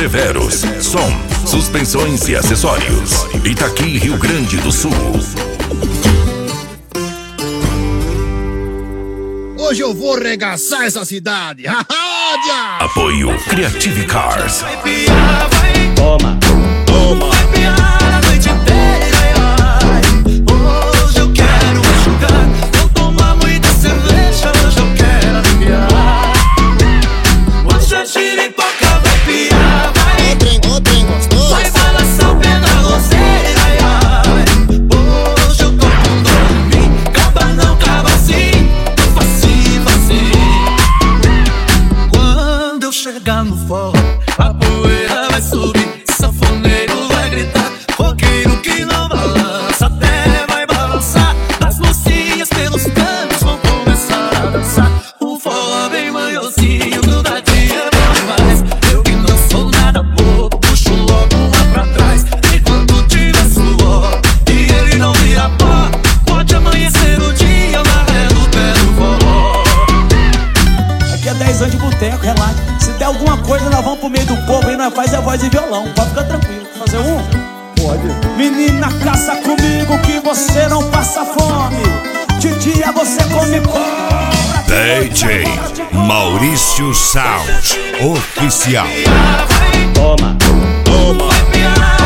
Severos, som, suspensões e acessórios. Itaqui, Rio Grande do Sul. Hoje eu vou regaçar essa cidade. Apoio Creative Cars. Toma, toma. Vai piar a noite inteira. Hoje eu quero jogar. Vou tomar muita cerveja. Hoje eu quero aliviar. Hoje a giripoca vai piar. Ô trem gostoso. Vai balançar o pé na roseira. Hoje eu tô com dor em mim. Caba não caba assim. Facinho, facinho. Quando eu chegar no forró, a poeira vai subir. Sanfoneiro vai gritar. Roqueiro que não balança, até vai balançar. As mocinhas pelos cantos vão começar a dançar. O forró bem manhozinho, grudadinho é bom demais. Eu que não sou nada bobo, puxo logo lá pra trás. Enquanto tiver suor e ele não vira pó, pode amanhecer o dia na ré do pé do forró. Aqui é 10 anos de boteco, relaxa. Se der alguma coisa, nós vamos pro meio do povo e nós faz a voz de violão. Pode ficar tranquilo. Fazer um? Pode. Menina, caça comigo que você não passa fome. De dia você come cobra. DJ Maurício Sound Oficial. Toma, toma. Vai piar.